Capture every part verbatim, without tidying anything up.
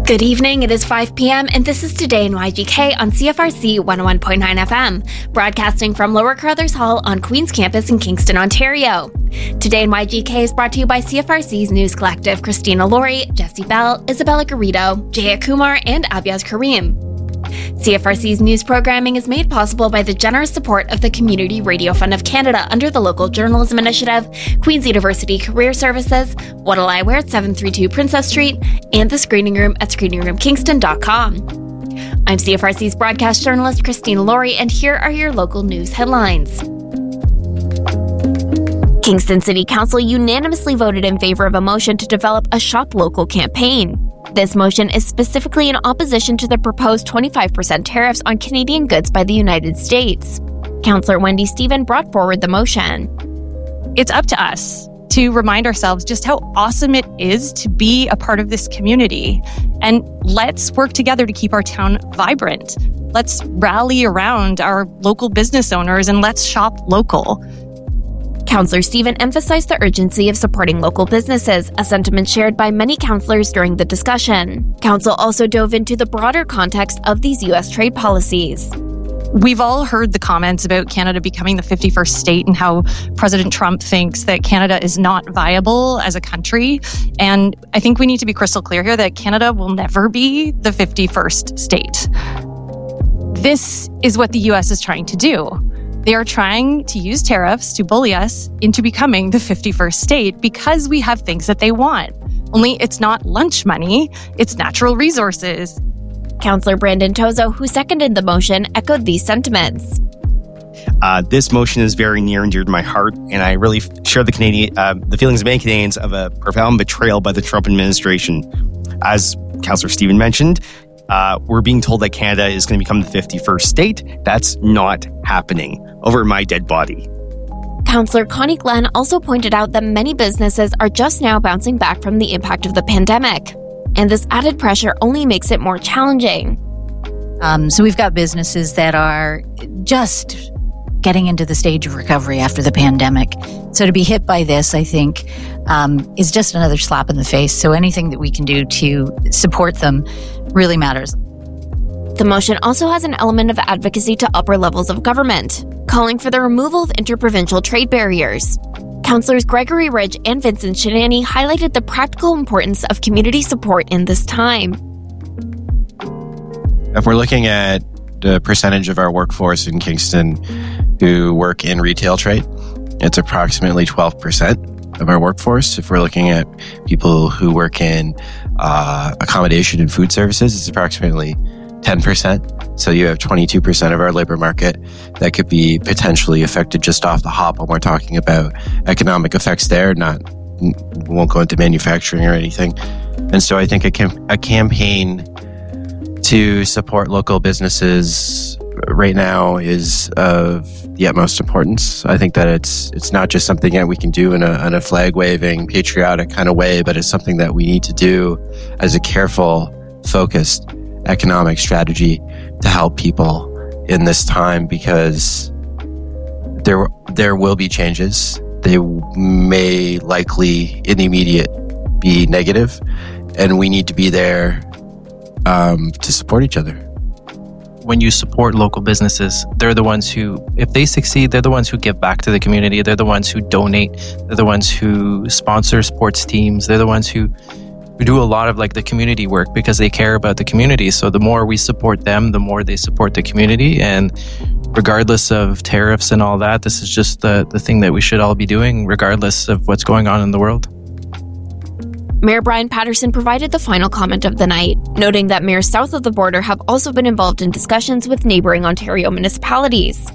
Good evening, it is five p.m. and this is Today in Y G K on C F R C one oh one point nine F M, broadcasting from Lower Carruthers Hall on Queen's Campus in Kingston, Ontario. Today in Y G K is brought to you by C F R C's News Collective, Christina Laurie, Jesse Bell, Isabella Garrido, Jaya Kumar, and Abyaz Kareem. C F R C's news programming is made possible by the generous support of the Community Radio Fund of Canada under the Local Journalism Initiative, Queen's University Career Services, What'll I Wear at seven thirty-two Princess Street, and the Screening Room at screening room kingston dot com. I'm C F R C's broadcast journalist Christina Laurie, and here are your local news headlines. Kingston City Council unanimously voted in favor of a motion to develop a Shop Local campaign. This motion is specifically in opposition to the proposed twenty-five percent tariffs on Canadian goods by the United States. Councillor Wendy Stephen brought forward the motion. It's up to us to remind ourselves just how awesome it is to be a part of this community. And let's work together to keep our town vibrant. Let's rally around our local business owners and let's shop local. Councillor Stephen emphasized the urgency of supporting local businesses, a sentiment shared by many councillors during the discussion. Council also dove into the broader context of these U S trade policies. We've all heard the comments about Canada becoming the fifty-first state and how President Trump thinks that Canada is not viable as a country. And I think we need to be crystal clear here that Canada will never be the fifty-first state. This is what the U S is trying to do. They are trying to use tariffs to bully us into becoming the fifty-first state because we have things that they want. Only it's not lunch money, it's natural resources. Councillor Brandon Tozo, who seconded the motion, echoed these sentiments. Uh, this motion is very near and dear to my heart, and I really share the Canadian, uh, the feelings of many Canadians of a profound betrayal by the Trump administration. As Councillor Stephen mentioned, Uh, we're being told that Canada is going to become the fifty-first state. That's not happening. Over my dead body. Councillor Connie Glenn also pointed out that many businesses are just now bouncing back from the impact of the pandemic. And this added pressure only makes it more challenging. Um, so we've got businesses that are just getting into the stage of recovery after the pandemic. So to be hit by this, I think, um, is just another slap in the face. So anything that we can do to support them really matters. The motion also has an element of advocacy to upper levels of government, calling for the removal of interprovincial trade barriers. Councillors Gregory Ridge and Vincent Shinani highlighted the practical importance of community support in this time. If we're looking at the percentage of our workforce in Kingston who work in retail trade, it's approximately twelve percent of our workforce. If we're looking at people who work in uh, accommodation and food services, it's approximately ten percent. So you have twenty-two percent of our labor market that could be potentially affected just off the hop when we're talking about economic effects there, not, won't go into manufacturing or anything. And so I think a, cam- a campaign to support local businesses right now is of the utmost importance. I think that it's it's not just something that we can do in a, in a flag-waving, patriotic kind of way, but it's something that we need to do as a careful, focused economic strategy to help people in this time, because there there will be changes. They may likely, in the immediate, be negative, and we need to be there um, to support each other. When you support local businesses, they're the ones who, if they succeed, they're the ones who give back to the community. They're the ones who donate. They're the ones who sponsor sports teams. They're the ones who, who do a lot of like the community work because they care about the community. So the more we support them, the more they support the community. And regardless of tariffs and all that, this is just the, the thing that we should all be doing, regardless of what's going on in the world. Mayor Brian Patterson provided the final comment of the night, noting that mayors south of the border have also been involved in discussions with neighboring Ontario municipalities.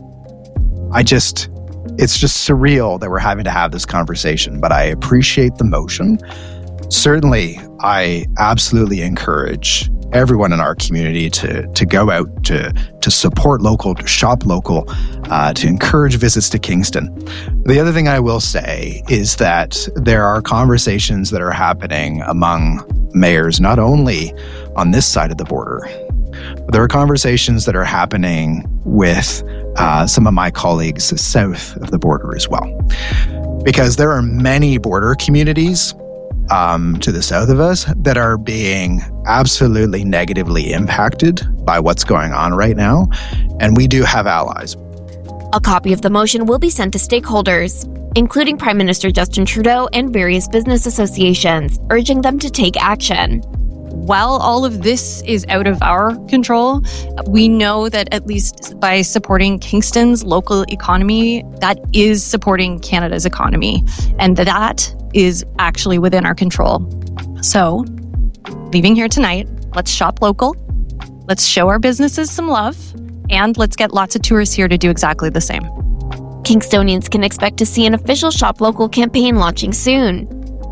I just, it's just surreal that we're having to have this conversation, but I appreciate the motion. Certainly, I absolutely encourage everyone in our community to to go out to to support local, to shop local, uh, to encourage visits to Kingston. The other thing I will say is that there are conversations that are happening among mayors, not only on this side of the border, but there are conversations that are happening with uh, some of my colleagues south of the border as well. Because there are many border communities um, to the south of us that are being absolutely negatively impacted by what's going on right now. And we do have allies. A copy of the motion will be sent to stakeholders, including Prime Minister Justin Trudeau and various business associations, urging them to take action. While all of this is out of our control, we know that at least by supporting Kingston's local economy, that is supporting Canada's economy, and that is actually within our control. So, leaving here tonight, let's shop local, let's show our businesses some love, and let's get lots of tourists here to do exactly the same. Kingstonians can expect to see an official Shop Local campaign launching soon.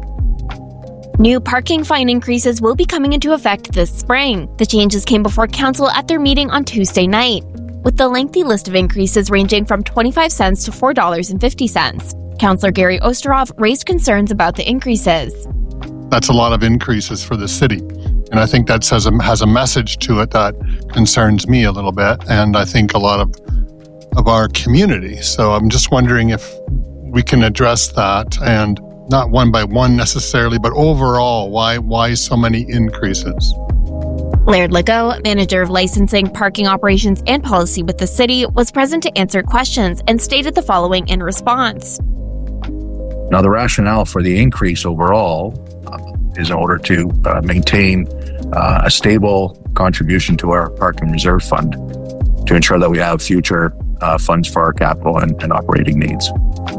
New parking fine increases will be coming into effect this spring. The changes came before Council at their meeting on Tuesday night, with the lengthy list of increases ranging from twenty-five cents to four dollars and fifty cents. Councillor Gary Osterhoff raised concerns about the increases. That's a lot of increases for the city. And I think that has a, has a message to it that concerns me a little bit, and I think a lot of, of our community. So I'm just wondering if we can address that, and not one by one necessarily, but overall, why why so many increases? Laird Legault, manager of licensing, parking operations, and policy with the city, was present to answer questions and stated the following in response. Now, the rationale for the increase overall uh, is in order to uh, maintain uh, a stable contribution to our parking reserve fund to ensure that we have future uh, funds for our capital and, and operating needs.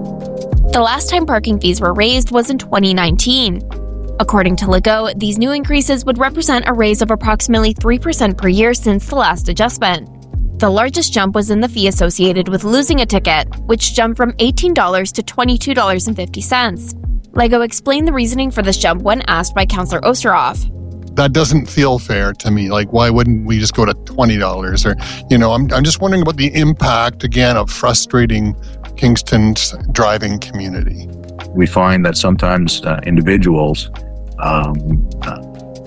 The last time parking fees were raised was in twenty nineteen. According to Legault, these new increases would represent a raise of approximately three percent per year since the last adjustment. The largest jump was in the fee associated with losing a ticket, which jumped from eighteen dollars to twenty-two dollars and fifty cents. Legault explained the reasoning for this jump when asked by Councillor Osterhoff. That doesn't feel fair to me. Like, why wouldn't we just go to twenty dollars? Or, you know, I'm, I'm just wondering about the impact, again, of frustrating Kingston's driving community. We find that sometimes uh, individuals um, uh,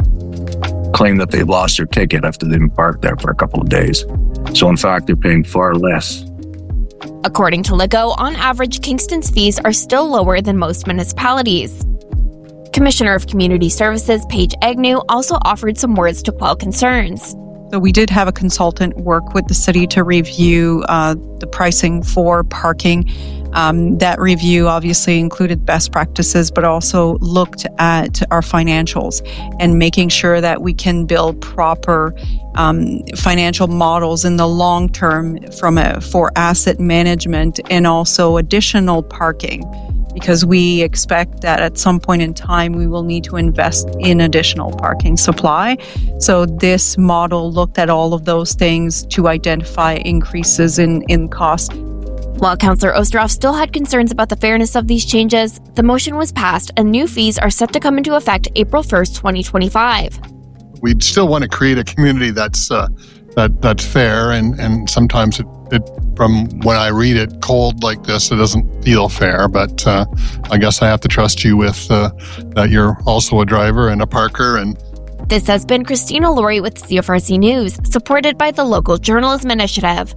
claim that they've lost their ticket after they've been parked there for a couple of days. So in fact, they're paying far less. According to Legault, on average, Kingston's fees are still lower than most municipalities. Commissioner of Community Services Paige Agnew also offered some words to quell concerns. So we did have a consultant work with the city to review uh, the pricing for parking. Um, that review obviously included best practices, but also looked at our financials and making sure that we can build proper um, financial models in the long term from a, for asset management and also additional parking. Because we expect that at some point in time, we will need to invest in additional parking supply. So this model looked at all of those things to identify increases in, in cost. While Councillor Osterhoff still had concerns about the fairness of these changes, the motion was passed and new fees are set to come into effect April first, twenty twenty-five. We'd still want to create a community that's uh, that that's fair, and, and sometimes it, it from when I read it cold like this, it doesn't feel fair, but uh, I guess I have to trust you with uh, that you're also a driver and a parker. And This has been Christina Laurie with C F R C News, supported by the Local Journalism Initiative.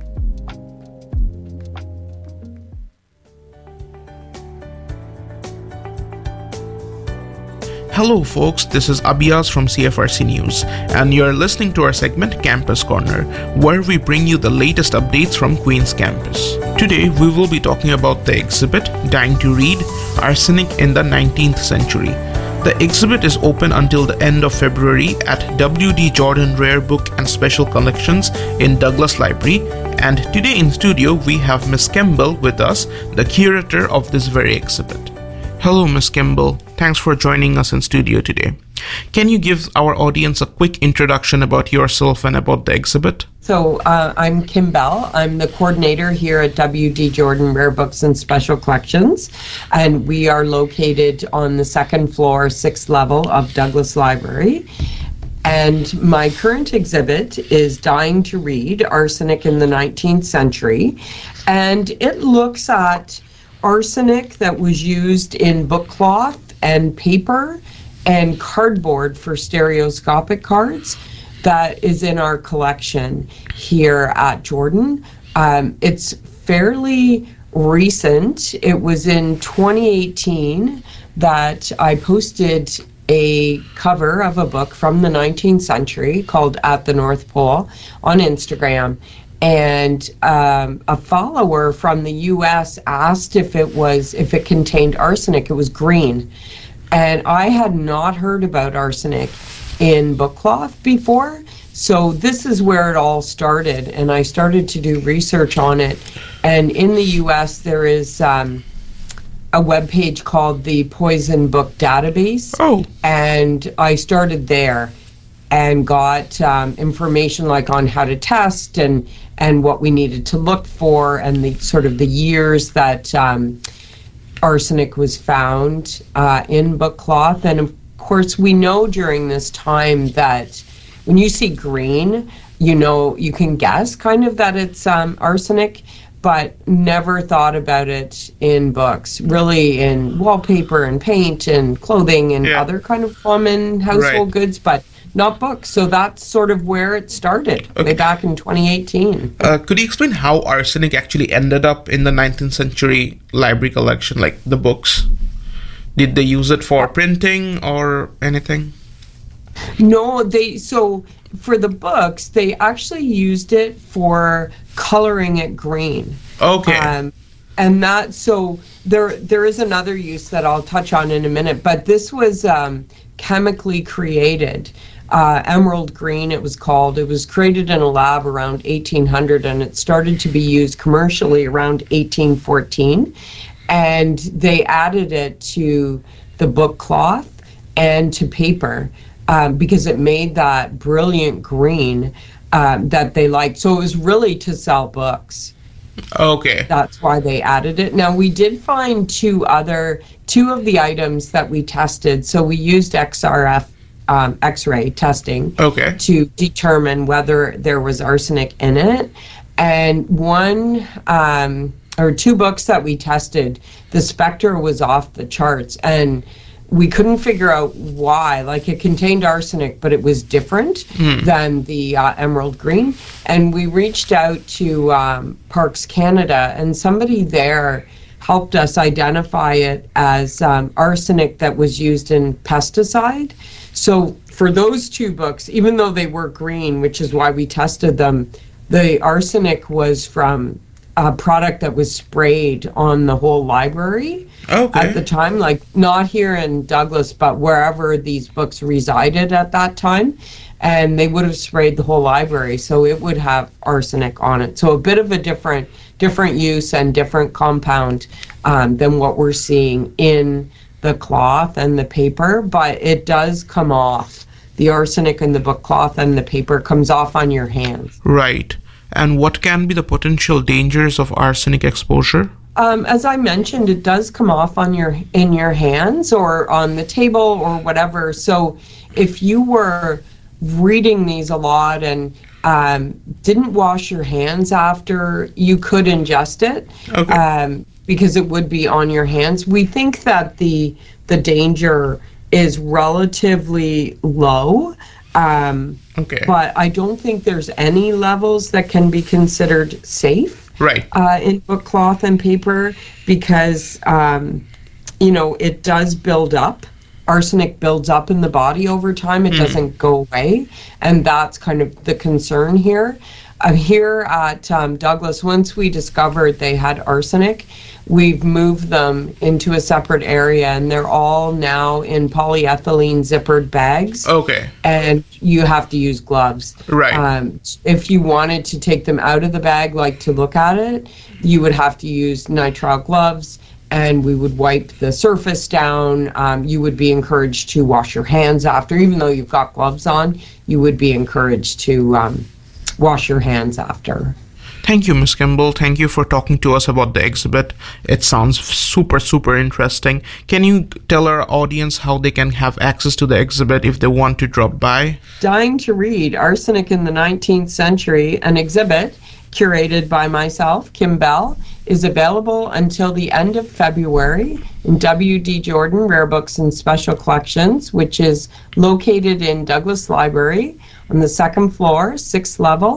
Hello folks, this is Abiyaz from C F R C News, and you're listening to our segment Campus Corner, where we bring you the latest updates from Queen's campus. Today, we will be talking about the exhibit, Dying to Read, Arsenic in the nineteenth Century. The exhibit is open until the end of February at W D Jordan Rare Book and Special Collections in Douglas Library, and today in studio we have Miss Kemble with us, the curator of this very exhibit. Hello, Miss Kemble. Thanks for joining us in studio today. Can you give our audience a quick introduction about yourself and about the exhibit? So uh, I'm Kim Bell. I'm the coordinator here at W D Jordan Rare Books and Special Collections, and we are located on the second floor, sixth level of Douglas Library. And my current exhibit is Dying to Read, Arsenic in the nineteenth Century, and it looks at arsenic that was used in book cloth and paper and cardboard for stereoscopic cards that is in our collection here at Jordan. Um, it's fairly recent. It was in twenty eighteen that I posted a cover of a book from the nineteenth century called At the North Pole on Instagram. And um, a follower from the U S asked if it was if it contained arsenic. It was green. And I had not heard about arsenic in book cloth before. So this is where it all started. And I started to do research on it. And in the U S, there is um, a webpage called the Poison Book Database. Oh. And I started there and got um, information like on how to test and and what we needed to look for and the sort of the years that um, arsenic was found uh, in book cloth. And of course, we know during this time that when you see green, you know, you can guess kind of that it's um, arsenic, but never thought about it in books, really in wallpaper and paint and clothing and yeah. other kind of common household right. goods, but not books. So that's sort of where it started, okay. way back in twenty eighteen. Uh, could you explain how arsenic actually ended up in the nineteenth century library collection, like the books? Did they use it for printing or anything? No, they, so for the books, they actually used it for coloring it green. Okay. Um, and that, so there, there is another use that I'll touch on in a minute, but this was um, chemically created. Uh, emerald green, it was called. It was created in a lab around eighteen hundred, and it started to be used commercially around eighteen fourteen. And they added it to the book cloth and to paper um, because it made that brilliant green um, that they liked. So it was really to sell books. Okay. That's why they added it. Now, we did find two other, two of the items that we tested. So we used X R F um, X-ray testing okay. to determine whether there was arsenic in it. And one um, or two books that we tested, the specter was off the charts. And we couldn't figure out why. Like, it contained arsenic, but it was different mm. than the uh, emerald green. And we reached out to um, Parks Canada, and somebody there helped us identify it as um, arsenic that was used in pesticide. So for those two books, even though they were green, which is why we tested them, the arsenic was from a product that was sprayed on the whole library okay. at the time, like not here in Douglas, but wherever these books resided at that time. And they would have sprayed the whole library, so it would have arsenic on it. So a bit of a different different use and different compound um, than what we're seeing in the cloth and the paper, but it does come off. The arsenic in the book cloth and the paper comes off on your hands. Right. And what can be the potential dangers of arsenic exposure? Um, as I mentioned, it does come off on your in your hands or on the table or whatever. So if you were reading these a lot and um, didn't wash your hands after, you could ingest it okay. um, because it would be on your hands. We think that the the danger is relatively low. Um, okay. But I don't think there's any levels that can be considered safe right. uh, in book cloth and paper because, um, you know, it does build up. Arsenic builds up in the body over time. It mm. doesn't go away. And that's kind of the concern here. Uh, here at um, Douglas, once we discovered they had arsenic, we've moved them into a separate area, and they're all now in polyethylene zippered bags. Okay. And you have to use gloves. Right. Um, if you wanted to take them out of the bag, like to look at it, you would have to use nitrile gloves, and we would wipe the surface down. Um, you would be encouraged to wash your hands after. Even though you've got gloves on, you would be encouraged to um, wash your hands after. Thank you, Miz Kimball. Thank you for talking to us about the exhibit. It sounds super, super interesting. Can you tell our audience how they can have access to the exhibit if they want to drop by? Dying to Read, Arsenic in the nineteenth Century, an exhibit curated by myself, Kim Bell, is available until the end of February in W D. Jordan Rare Books and Special Collections, which is located in Douglas Library on the second floor, sixth level.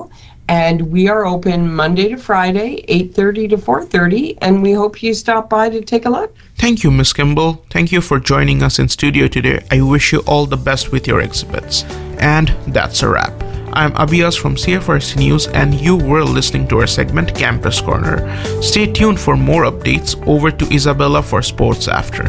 And we are open Monday to Friday, eight thirty to four thirty, and we hope you stop by to take a look. Thank you, Miz Kimball. Thank you for joining us in studio today. I wish you all the best with your exhibits. And that's a wrap. I'm Abhias from C F R C News, and you were listening to our segment Campus Corner. Stay tuned for more updates. Over to Isabella for sports after.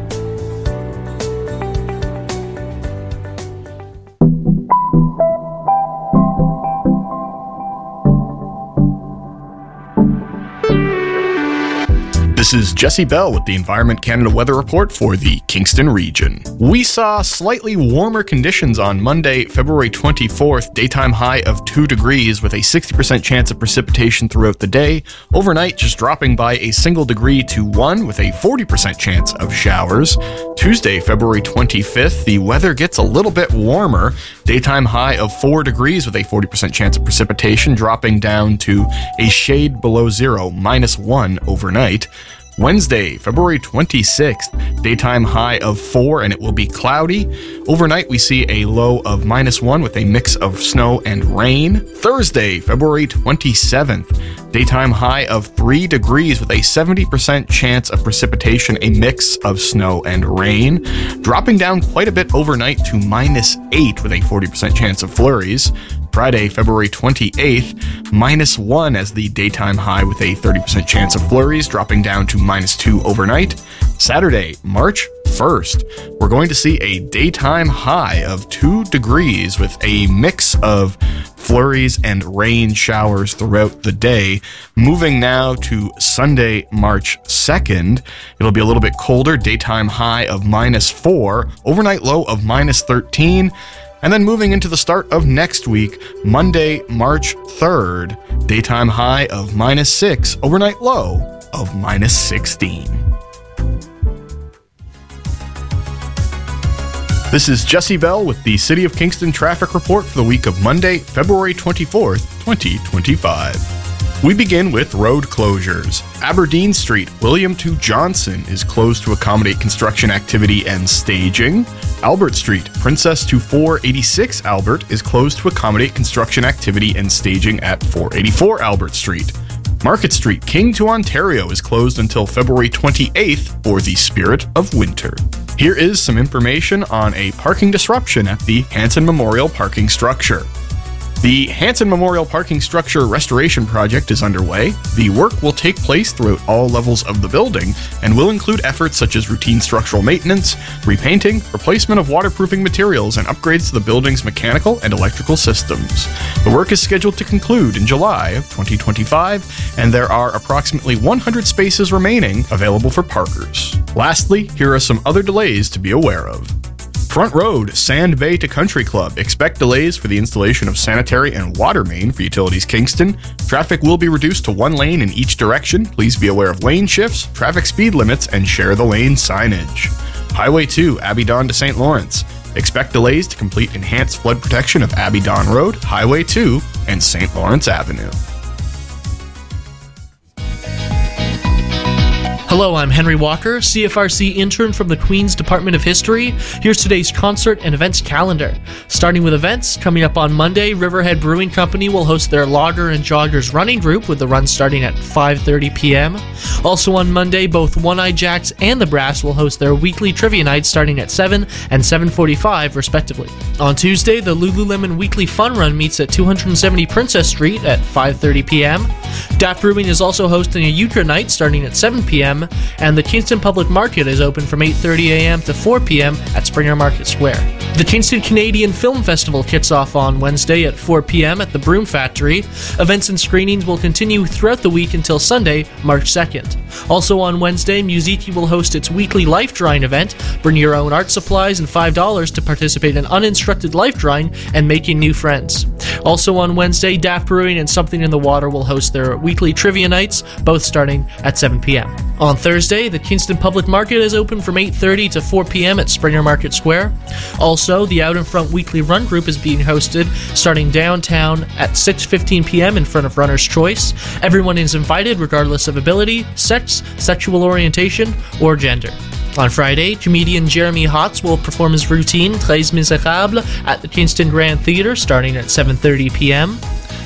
This is Jesse Bell with the Environment Canada Weather Report for the Kingston region. We saw slightly warmer conditions on Monday, February twenty-fourth, daytime high of two degrees with a sixty percent chance of precipitation throughout the day. Overnight, just dropping by a single degree to one with a forty percent chance of showers. Tuesday, February twenty-fifth, the weather gets a little bit warmer. Daytime high of four degrees with a forty percent chance of precipitation, dropping down to a shade below zero, minus one overnight. Wednesday, February twenty-sixth, daytime high of four and it will be cloudy. Overnight, we see a low of minus one with a mix of snow and rain. Thursday, February twenty-seventh, daytime high of three degrees with a seventy percent chance of precipitation, a mix of snow and rain. Dropping down quite a bit overnight to minus eight with a forty percent chance of flurries. Friday, February twenty-eighth, minus one as the daytime high with a thirty percent chance of flurries, dropping down to minus two overnight. Saturday, March first, we're going to see a daytime high of two degrees with a mix of flurries and rain showers throughout the day. Moving now to Sunday, March second, it'll be a little bit colder, daytime high of minus four, overnight low of minus thirteen. And then moving into the start of next week, Monday, March third, daytime high of minus six, overnight low of minus sixteen. This is Jesse Bell with the City of Kingston traffic report for the week of Monday, February twenty-fourth, twenty twenty-five. We begin with road closures. Aberdeen Street, William two Johnson is closed to accommodate construction activity and staging. Albert Street, Princess to four eighty-six Albert is closed to accommodate construction activity and staging at four eighty-four Albert Street. Market Street, King to Ontario is closed until February twenty-eighth for the Spirit of Winter. Here is some information on a parking disruption at the Hanson Memorial Parking Structure. The Hanson Memorial Parking Structure Restoration Project is underway. The work will take place throughout all levels of the building and will include efforts such as routine structural maintenance, repainting, replacement of waterproofing materials, and upgrades to the building's mechanical and electrical systems. The work is scheduled to conclude in July of twenty twenty-five, and there are approximately one hundred spaces remaining available for parkers. Lastly, here are some other delays to be aware of. Front Road, Sand Bay to Country Club. Expect delays for the installation of sanitary and water main for Utilities Kingston. Traffic will be reduced to one lane in each direction. Please be aware of lane shifts, traffic speed limits, and share the lane signage. Highway two, Abidon to Saint Lawrence. Expect delays to complete enhanced flood protection of Abidon Road, Highway two, and Saint Lawrence Avenue. Hello, I'm Henry Walker, C F R C intern from the Queen's Department of History. Here's today's concert and events calendar. Starting with events, coming up on Monday, Riverhead Brewing Company will host their Lager and Joggers running group with the run starting at five thirty p.m. Also on Monday, both One-Eye Jacks and The Brass will host their weekly trivia nights starting at seven and seven forty-five respectively. On Tuesday, the Lululemon Weekly Fun Run meets at two seventy Princess Street at five thirty p.m. Daft Brewing is also hosting a Euchre night starting at seven p.m. and the Kingston Public Market is open from eight thirty a.m. to four p.m. at Springer Market Square. The Kingston Canadian Film Festival kicks off on Wednesday at four p.m. at the Broom Factory. Events and screenings will continue throughout the week until Sunday, March second. Also on Wednesday, Musiki will host its weekly life drawing event. Bring your own art supplies and five dollars to participate in uninstructed life drawing and making new friends. Also on Wednesday, Daft Brewing and Something in the Water will host their weekly trivia nights, both starting at seven p.m. On Thursday, the Kingston Public Market is open from eight thirty to four p.m. at Springer Market Square. Also, the Out in Front Weekly Run Group is being hosted starting downtown at six fifteen p.m. in front of Runner's Choice. Everyone is invited regardless of ability, sex, sexual orientation, or gender. On Friday, comedian Jeremy Hotz will perform his routine Treize Miserables at the Kingston Grand Theatre starting at seven thirty p.m.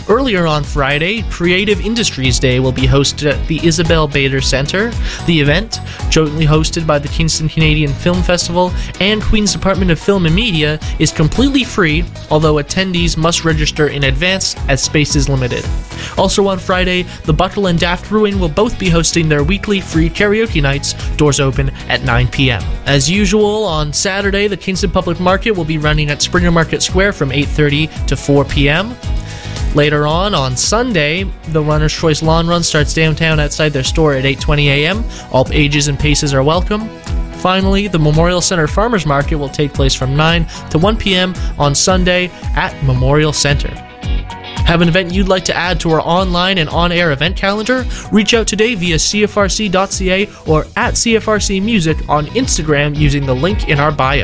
Earlier on Friday, Creative Industries Day will be hosted at the Isabel Bader Centre. The event, jointly hosted by the Kingston Canadian Film Festival and Queen's Department of Film and Media, is completely free, although attendees must register in advance as space is limited. Also on Friday, the Buckle and Daft Brewing will both be hosting their weekly free karaoke nights, doors open at nine p.m. As usual, on Saturday, the Kingston Public Market will be running at Springer Market Square from eight thirty to four p.m. Later on, on Sunday, the Runner's Choice Lawn Run starts downtown outside their store at eight twenty a.m. All ages and paces are welcome. Finally, the Memorial Centre Farmers Market will take place from nine to one p.m. on Sunday at Memorial Centre. Have an event you'd like to add to our online and on-air event calendar? Reach out today via c f r c dot c a or at C F R C Music on Instagram using the link in our bio.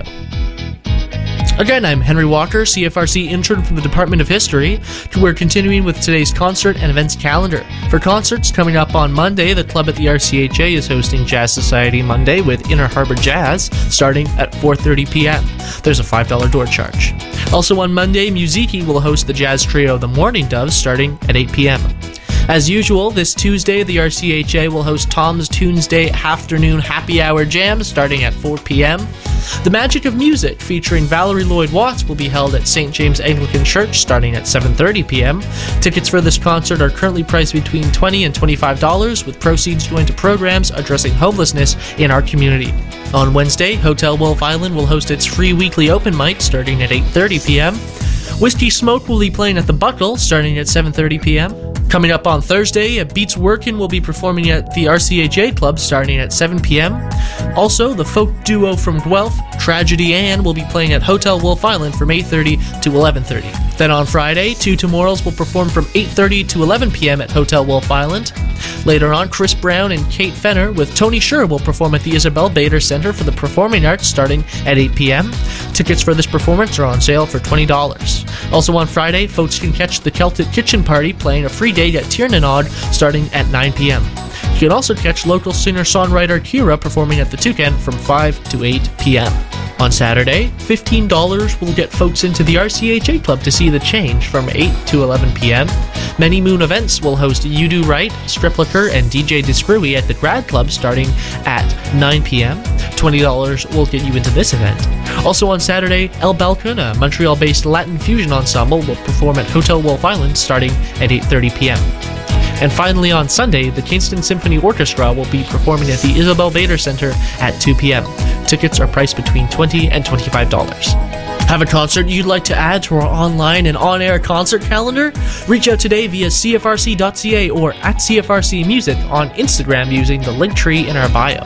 Again, I'm Henry Walker, C F R C intern from the Department of History. We're continuing with today's concert and events calendar. For concerts coming up on Monday, the club at the R C H A is hosting Jazz Society Monday with Inner Harbor Jazz starting at four thirty p.m. There's a five dollars door charge. Also on Monday, Muziki will host the jazz trio The Morning Doves starting at eight p.m. As usual, this Tuesday, the R C H A will host Tom's Tuesday Afternoon Happy Hour Jam starting at four p.m. The Magic of Music, featuring Valerie Lloyd Watts, will be held at Saint James Anglican Church starting at seven thirty p.m. Tickets for this concert are currently priced between twenty dollars and twenty-five dollars, with proceeds going to programs addressing homelessness in our community. On Wednesday, Hotel Wolf Island will host its free weekly open mic starting at eight thirty p.m. Whiskey Smoke will be playing at the Buckle starting at seven thirty p.m. Coming up on Thursday, Beats Workin' will be performing at the R C H A Club starting at seven p.m. Also, the folk duo from Guelph, Tragedy Ann, will be playing at Hotel Wolf Island from eight thirty to eleven thirty. Then on Friday, Two Tomorrows will perform from eight thirty to eleven p.m. at Hotel Wolf Island. Later on, Chris Brown and Kate Fenner with Tony Sher will perform at the Isabel Bader Centre for the Performing Arts starting at eight p.m. Tickets for this performance are on sale for twenty dollars. Also on Friday, folks can catch the Celtic Kitchen Party playing a free date at Tiernan starting at nine p.m. You can also catch local singer-songwriter Kira performing at the Toucan from five to eight p.m. On Saturday, fifteen dollars will get folks into the R C H A Club to see The Change from eight to eleven p.m. Many Moon Events will host You Do Right, Strip Liquor, and D J Discrewy at the Grad Club starting at nine p.m. twenty dollars will get you into this event. Also on Saturday, El Balcon, a Montreal-based Latin fusion ensemble, will perform at Hotel Wolf Island starting at eight thirty p.m. And finally on Sunday, the Kingston Symphony Orchestra will be performing at the Isabel Bader Centre at two p.m. Tickets are priced between twenty dollars and twenty-five dollars. Have a concert you'd like to add to our online and on-air concert calendar? Reach out today via c f r c dot c a or at C F R C Music on Instagram using the link tree in our bio.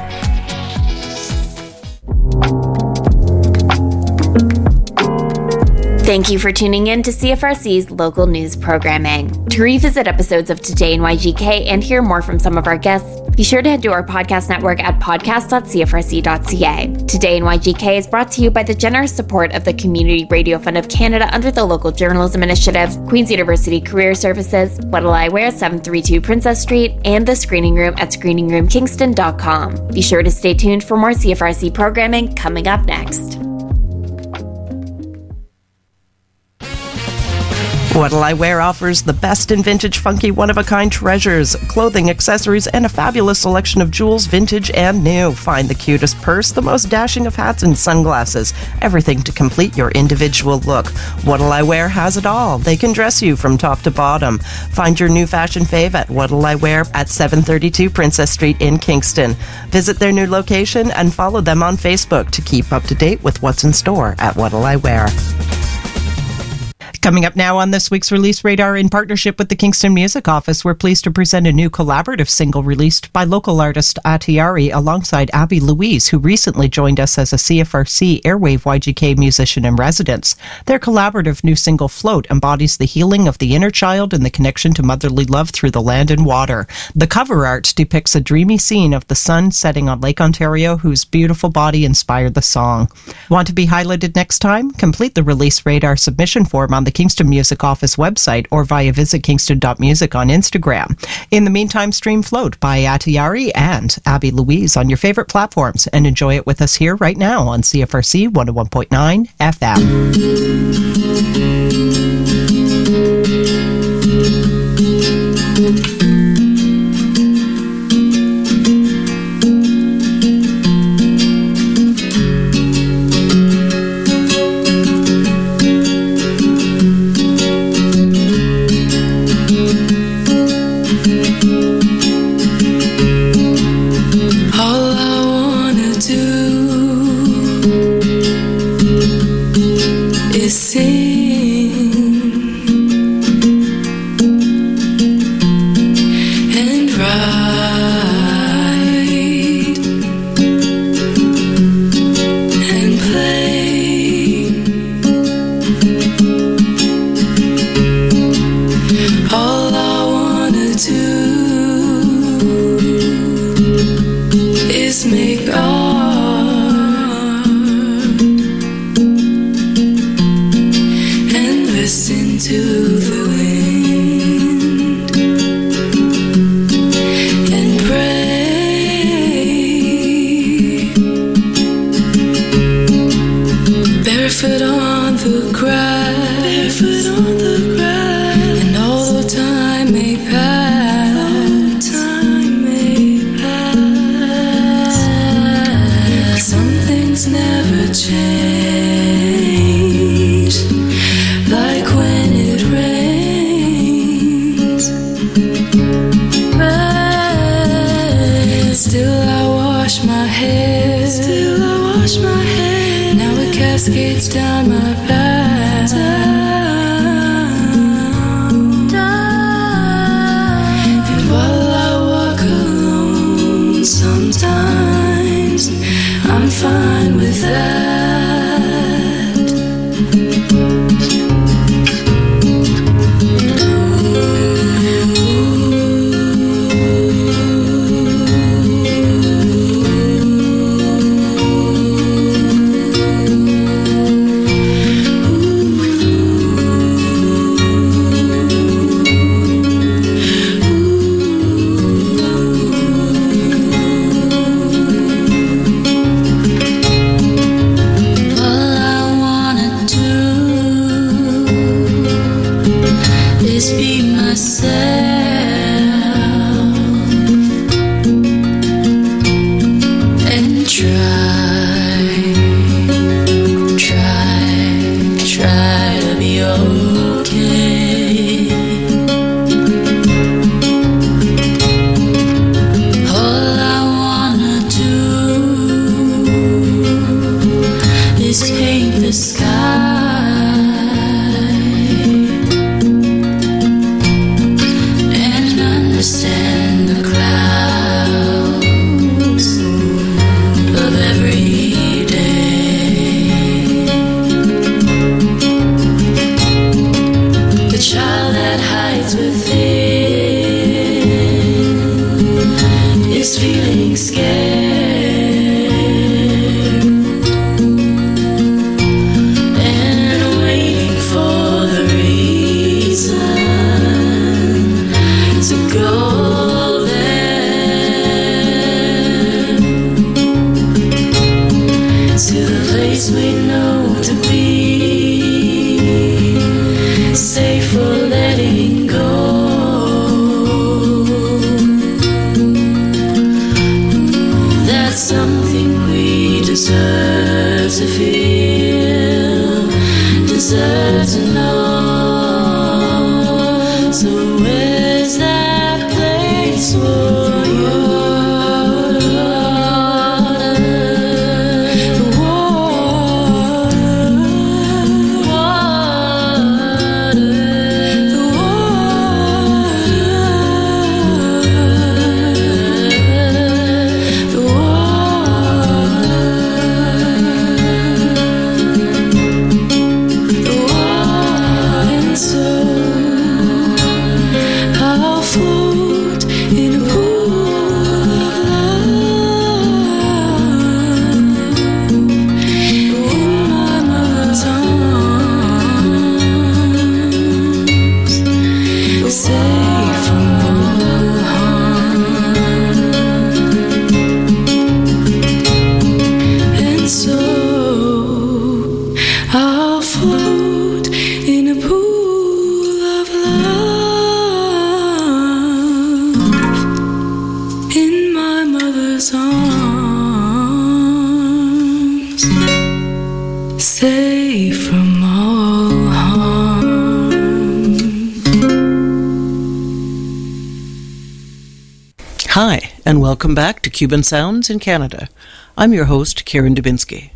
Thank you for tuning in to C F R C's local news programming. To revisit episodes of Today in Y G K and hear more from some of our guests, be sure to head to our podcast network at podcast dot c f r c dot c a. Today in Y G K is brought to you by the generous support of the Community Radio Fund of Canada under the Local Journalism Initiative, Queen's University Career Services, What'll I Wear, seven thirty-two Princess Street, and the Screening Room at screening room kingston dot com. Be sure to stay tuned for more C F R C programming coming up next. What'll I Wear offers the best in vintage, funky, one-of-a-kind treasures, clothing, accessories, and a fabulous selection of jewels, vintage and new. Find the cutest purse, the most dashing of hats and sunglasses, everything to complete your individual look. What'll I Wear has it all. They can dress you from top to bottom. Find your new fashion fave at What'll I Wear at seven thirty-two Princess Street in Kingston. Visit their new location and follow them on Facebook to keep up to date with what's in store at What'll I Wear. Coming up now on this week's Release Radar, in partnership with the Kingston Music Office, we're pleased to present a new collaborative single released by local artist Atiari alongside Abby Louise, who recently joined us as a C F R C Airwave Y G K musician in residence. Their collaborative new single, Float, embodies the healing of the inner child and the connection to motherly love through the land and water. The cover art depicts a dreamy scene of the sun setting on Lake Ontario, whose beautiful body inspired the song. Want to be highlighted next time? Complete the Release Radar submission form on the Kingston Music Office website or via visit kingston dot music on Instagram. In the meantime, stream Float by Atiari and Abby Louise on your favorite platforms and enjoy it with us here right now on C F R C one oh one point nine F M. on the grass. And although time may pass, time may pass, some things never change, like when it rains. But still I wash my hair, still I wash my hair. Now it cascades down my back, down, down. And while I walk alone, sometimes I'm fine with that. Hi, and welcome back to Cuban Sounds in Canada. I'm your host, Karen Dubinsky.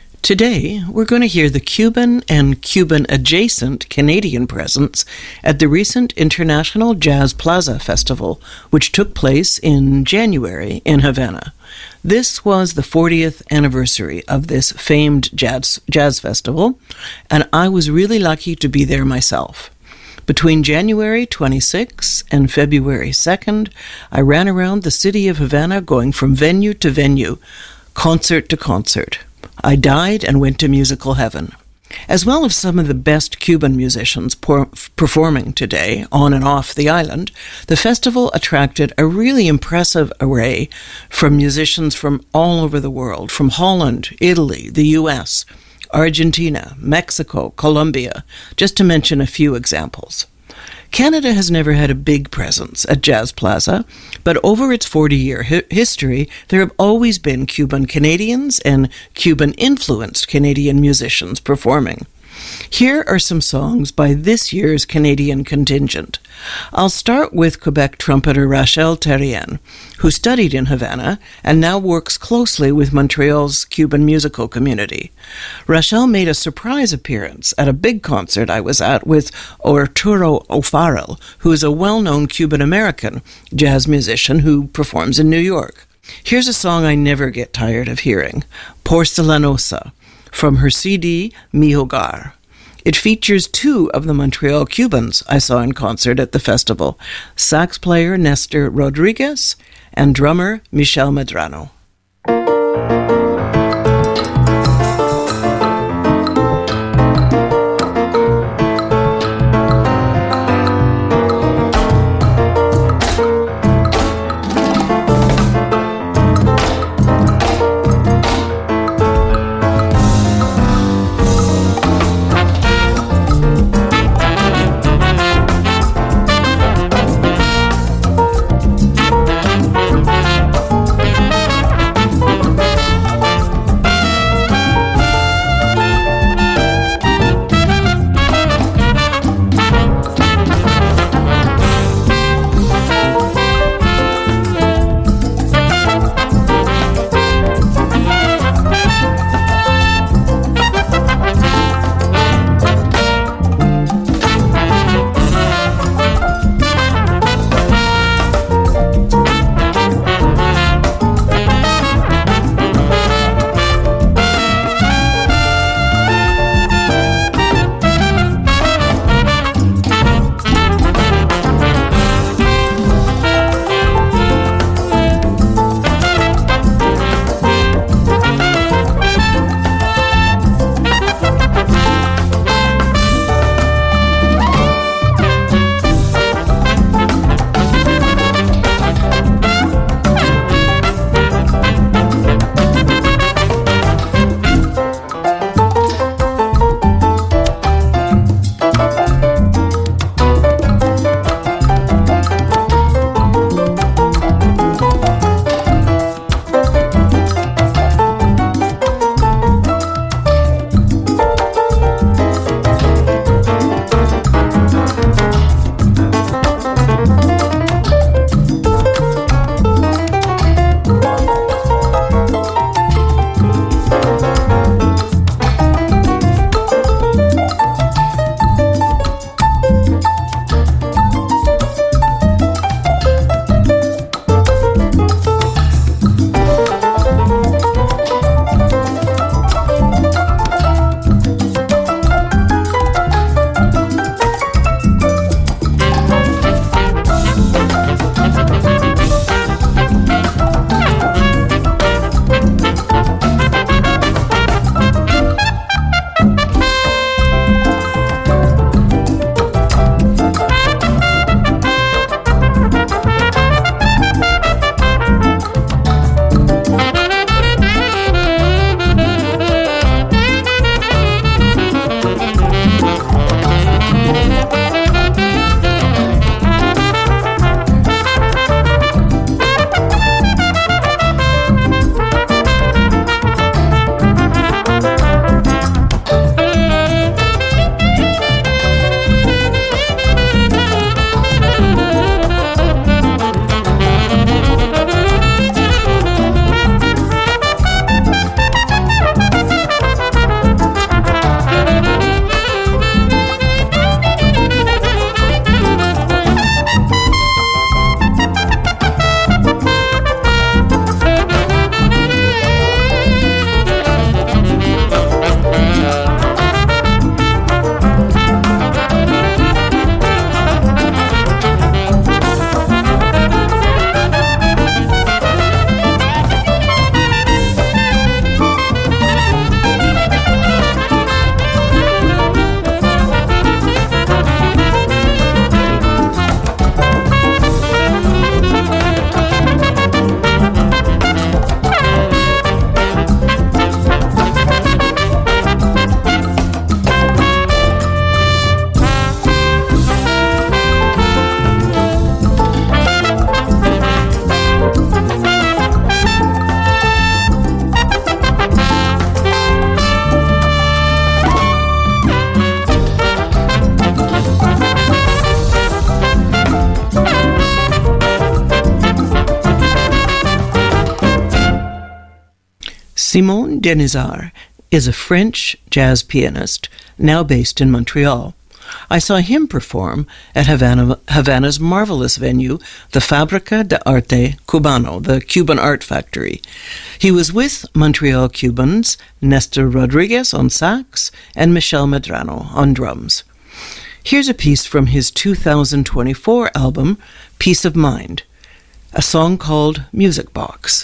Today, we're going to hear the Cuban and Cuban-adjacent Canadian presence at the recent International Jazz Plaza Festival, which took place in January in Havana. This was the fortieth anniversary of this famed jazz, jazz festival, and I was really lucky to be there myself. Between January twenty-sixth and February second, I ran around the city of Havana going from venue to venue, concert to concert. I died and went to musical heaven. As well as some of the best Cuban musicians por- performing today on and off the island, the festival attracted a really impressive array from musicians from all over the world, from Holland, Italy, the U S, Argentina, Mexico, Colombia, just to mention a few examples. Canada has never had a big presence at Jazz Plaza, but over its forty-year hi- history, there have always been Cuban Canadians and Cuban-influenced Canadian musicians performing. Here are some songs by this year's Canadian contingent. I'll start with Quebec trumpeter Rachel Terrien, who studied in Havana and now works closely with Montreal's Cuban musical community. Rachel made a surprise appearance at a big concert I was at with Arturo O'Farrell, who is a well-known Cuban-American jazz musician who performs in New York. Here's a song I never get tired of hearing, Porcelanosa, from her C D, Mi Hogar. It features two of the Montreal Cubans I saw in concert at the festival, sax player Nestor Rodriguez and drummer Michel Medrano. Simon Denizar is a French jazz pianist now based in Montreal. I saw him perform at Havana, Havana's marvelous venue, the Fábrica de Arte Cubano, the Cuban Art Factory. He was with Montreal Cubans Nestor Rodriguez on sax and Michel Medrano on drums. Here's a piece from his two thousand twenty-four album, Peace of Mind, a song called Music Box.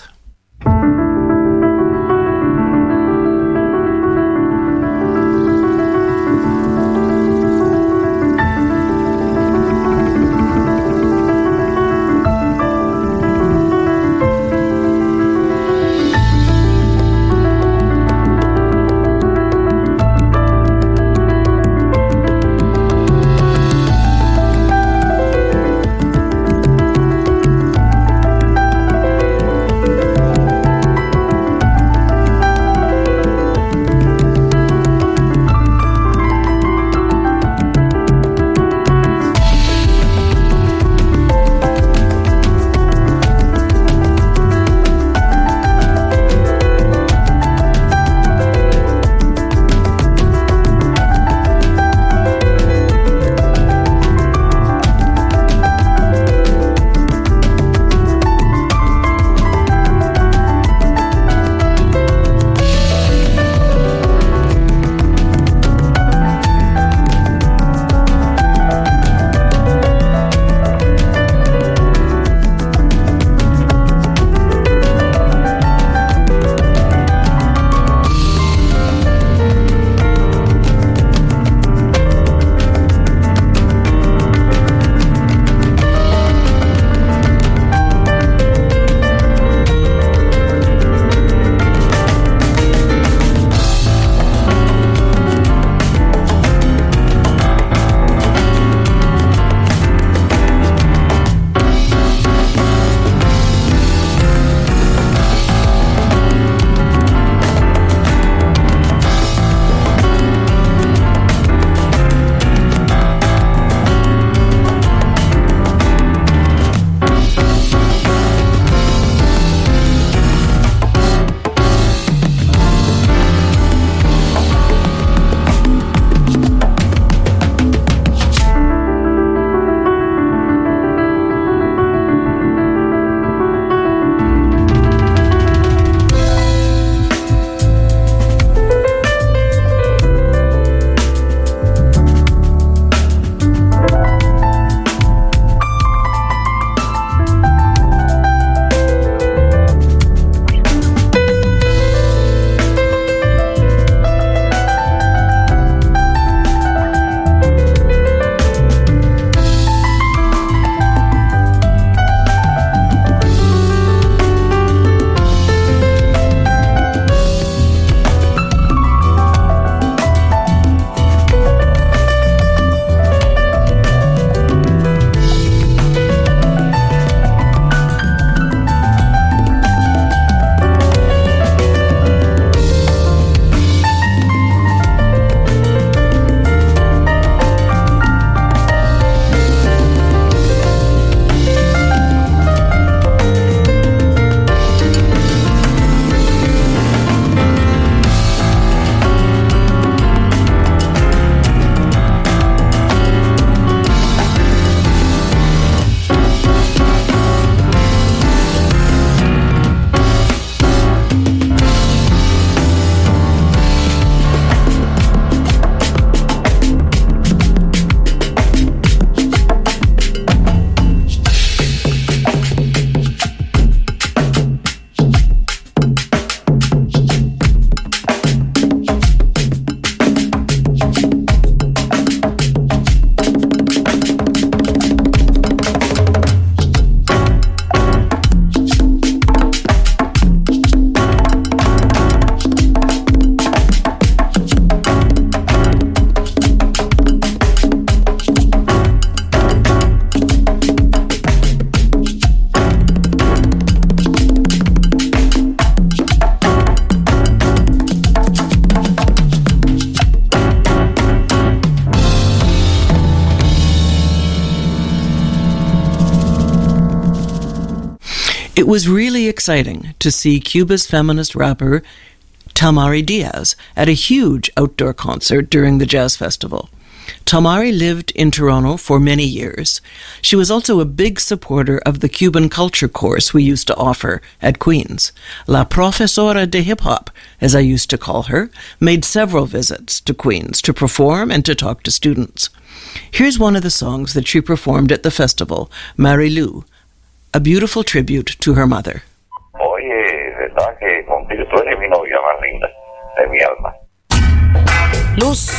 It was really exciting to see Cuba's feminist rapper Tamari Diaz, at a huge outdoor concert during the Jazz Festival. Tamari lived in Toronto for many years. She was also a big supporter of the Cuban culture course we used to offer at Queen's. La Profesora de Hip Hop, as I used to call her, made several visits to Queen's to perform and to talk to students. Here's one of the songs that she performed at the festival, Marilu, a beautiful tribute to her mother. Oye, verdad que contigo tú eres mi novia más linda de mi alma. Luz.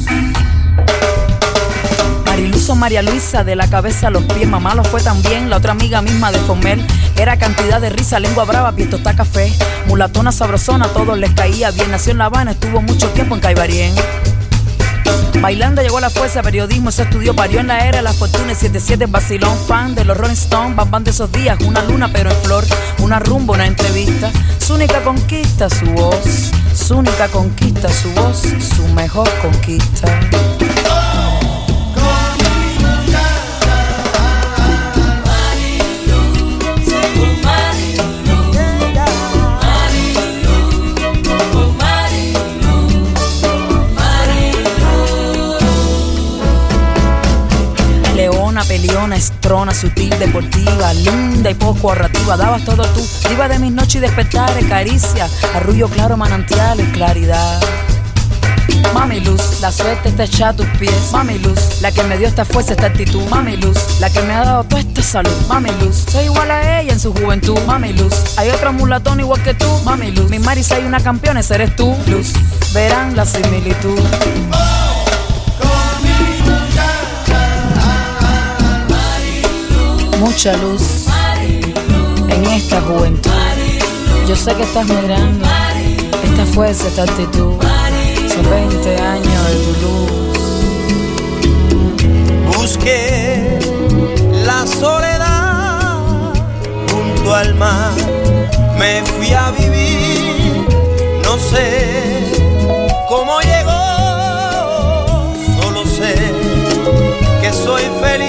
Mariluz o María Luisa, de la cabeza a los pies, mamá lo fue también. La otra amiga misma de Fomel, era cantidad de risa, lengua brava, pie está café. Mulatona sabrosona, a todos les caía bien. Nació en La Habana, estuvo mucho tiempo en Caibarien. Bailando llegó a la fuerza, periodismo se estudió, parió en la era de las fortunas, siete siete vacilón, fan de los Rolling Stones, bam bam de esos días, una luna pero en flor, una rumba, una entrevista. Su única conquista, su voz, su única conquista, su voz, su mejor conquista. Peliona, estrona, sutil, deportiva, linda y poco ahorrativa. Dabas todo tú, diva de mis noches y despertares, caricia, arrullo claro, manantiales, claridad. Mami Luz, la suerte está echada a tus pies. Mami Luz, la que me dio esta fuerza, esta actitud. Mami Luz, la que me ha dado toda esta salud. Mami Luz, soy igual a ella en su juventud. Mami Luz, hay otra mulatón igual que tú. Mami Luz, mi Marisa hay una campeona, esa eres tú. Luz, verán la similitud. Mucha luz en esta juventud. Yo sé que estás mirando esta fuerza, esta actitud. Son veinte años de tu luz. Busqué la soledad junto al mar. Me fui a vivir, no sé cómo llegó. Solo sé que soy feliz.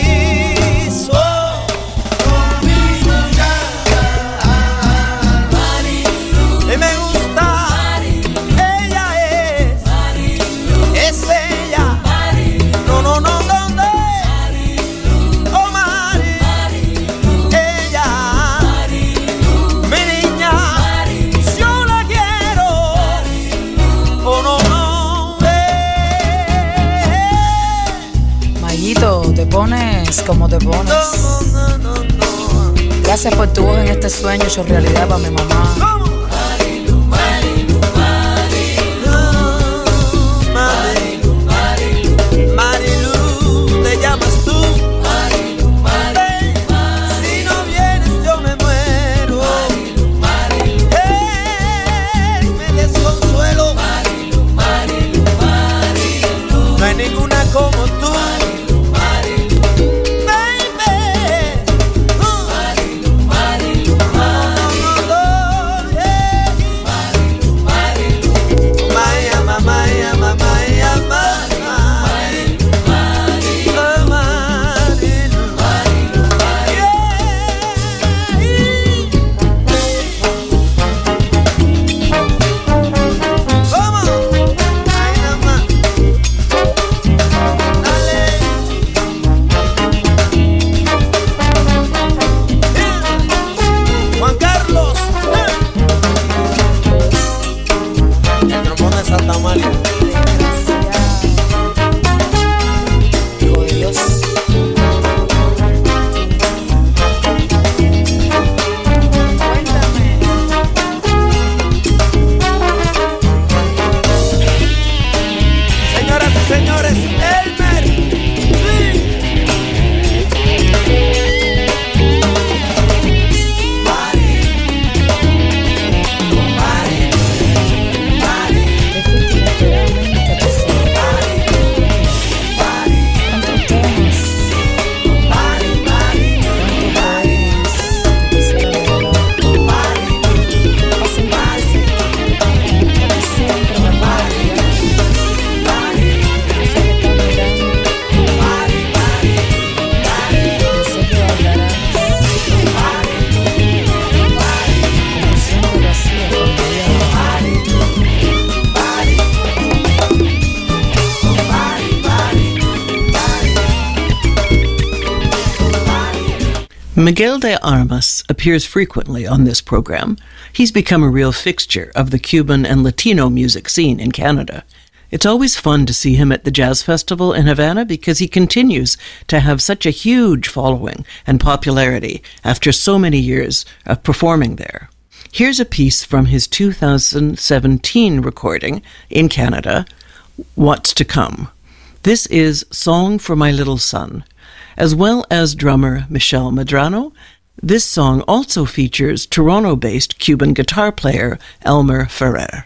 Te pones como te pones. Gracias por tu voz en este sueño hecho realidad para mi mamá. Marilu, Marilu, Marilu, Marilu, Marilu, Marilu, te llamas tú. Marilu, Marilu, si no vienes yo me muero. Marilu, Marilu, hey, me desconsuelo. Marilu, Marilu, Marilu, no hay ninguna como tú. Miguel de Armas appears frequently on this program. He's become a real fixture of the Cuban and Latino music scene in Canada. It's always fun to see him at the Jazz Festival in Havana because he continues to have such a huge following and popularity after so many years of performing there. Here's a piece from his two thousand seventeen recording in Canada, What's to Come. This is Song for My Little Son. As well as drummer Michel Medrano, this song also features Toronto-based Cuban guitar player Elmer Ferrer.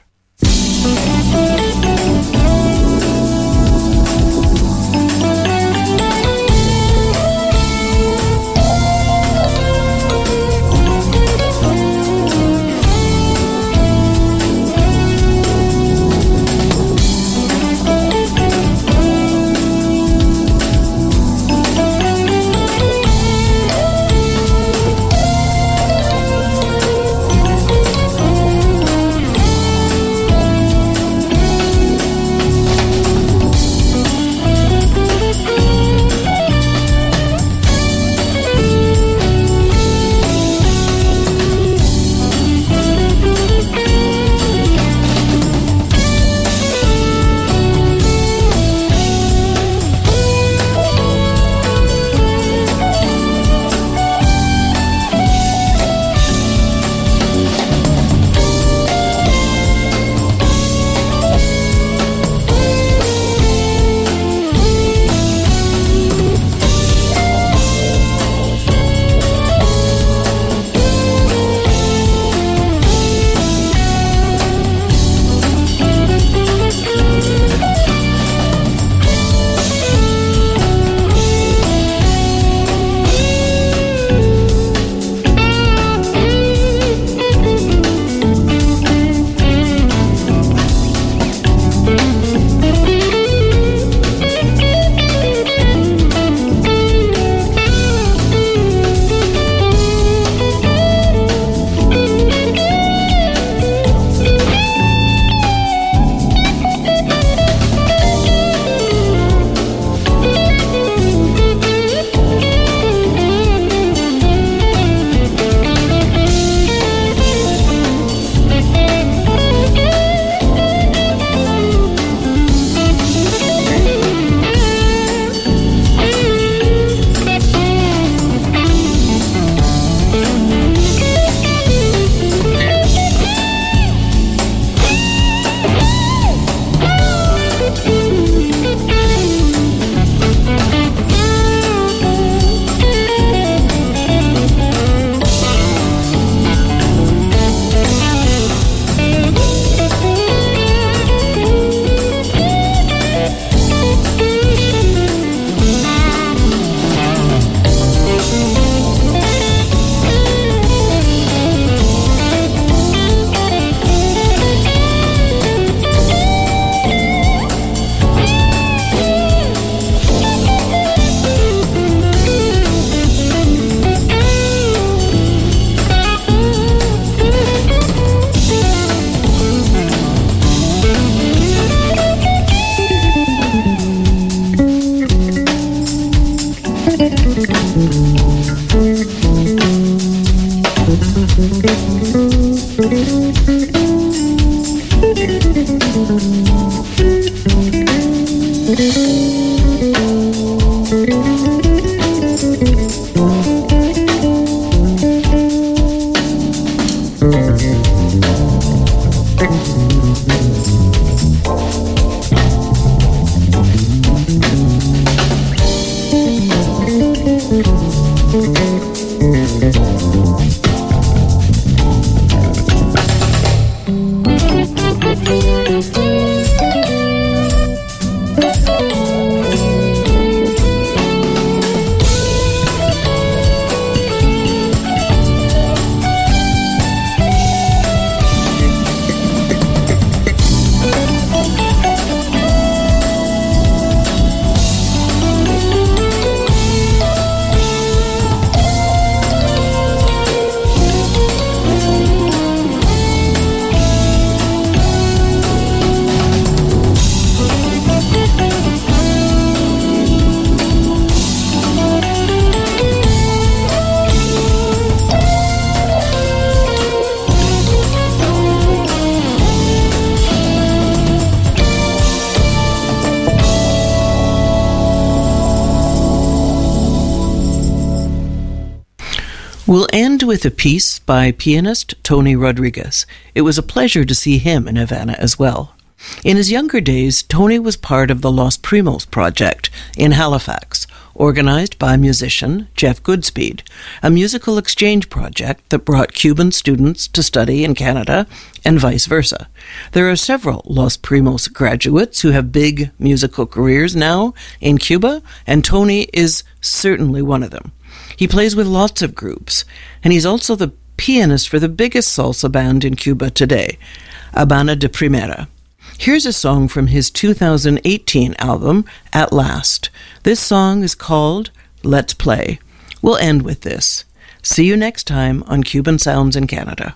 We'll end with a piece by pianist Tony Rodriguez. It was a pleasure to see him in Havana as well. In his younger days, Tony was part of the Los Primos project in Halifax, organized by musician Jeff Goodspeed, a musical exchange project that brought Cuban students to study in Canada and vice versa. There are several Los Primos graduates who have big musical careers now in Cuba, and Tony is certainly one of them. He plays with lots of groups, and he's also the pianist for the biggest salsa band in Cuba today, Habana de Primera. Here's a song from his two thousand eighteen album, At Last. This song is called Let's Play. We'll end with this. See you next time on Cuban Sounds in Canada.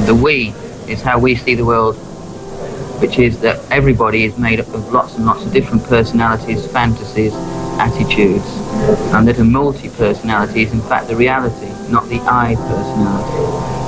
The we is how we see the world, which is that everybody is made up of lots and lots of different personalities, fantasies, attitudes, and that a multi-personality is in fact the reality, not the I personality.